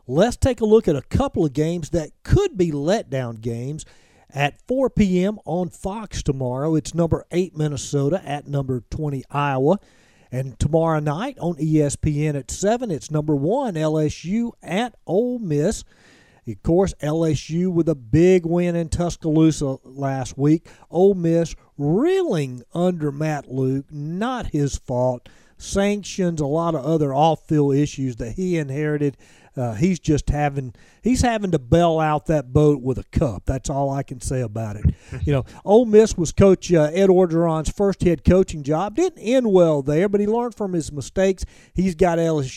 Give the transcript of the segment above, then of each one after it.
Let's take a look at a couple of games that could be letdown games. At 4 p.m. on Fox tomorrow, it's number 8 Minnesota at number 20 Iowa. And tomorrow night on ESPN at 7, it's number 1 LSU at Ole Miss. Of course, LSU with a big win in Tuscaloosa last week. Ole Miss reeling under Matt Luke, not his fault. Sanctions, a lot of other off-field issues that he inherited. He's having to bail out that boat with a cup. That's all I can say about it. Ole Miss was Coach Ed Orgeron's first head coaching job. Didn't end well there, but he learned from his mistakes. He's got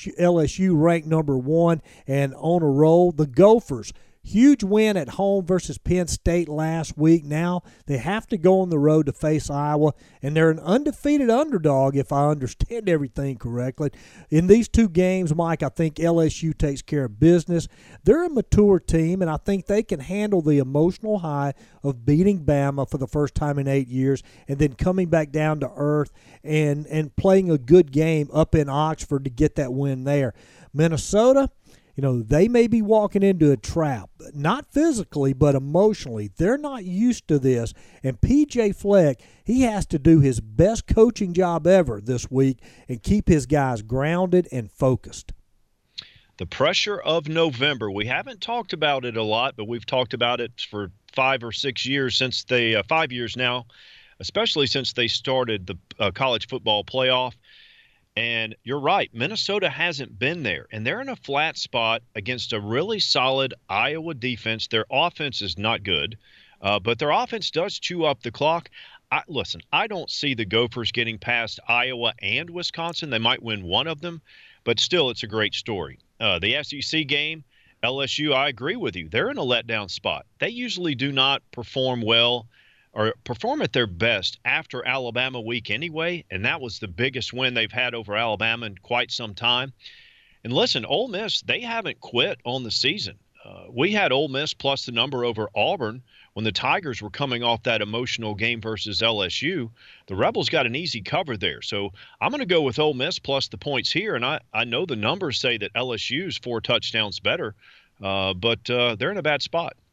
LSU ranked number 1 and on a roll. The Gophers, huge win at home versus Penn State last week. Now they have to go on the road to face Iowa, and they're an undefeated underdog if I understand everything correctly. In these two games, Mike, I think LSU takes care of business. They're a mature team, and I think they can handle the emotional high of beating Bama for the first time in 8 years and then coming back down to earth and playing a good game up in Oxford to get that win there. Minnesota, they may be walking into a trap, not physically, but emotionally. They're not used to this. And P.J. Fleck, he has to do his best coaching job ever this week and keep his guys grounded and focused. The pressure of November. We haven't talked about it a lot, but we've talked about it for 5 or 6 years 5 years now, especially since they started the college football playoff. And you're right, Minnesota hasn't been there, and they're in a flat spot against a really solid Iowa defense. Their offense is not good, but their offense does chew up the clock. Listen, I don't see the Gophers getting past Iowa and Wisconsin. They might win one of them, but still it's a great story. The SEC game, LSU, I agree with you. They're in a letdown spot. They usually do not perform well or perform at their best after Alabama week anyway, and that was the biggest win they've had over Alabama in quite some time. And listen, Ole Miss, they haven't quit on the season. We had Ole Miss plus the number over Auburn when the Tigers were coming off that emotional game versus LSU. The Rebels got an easy cover there. So I'm going to go with Ole Miss plus the points here, and I know the numbers say that LSU's 4 touchdowns better, but they're in a bad spot.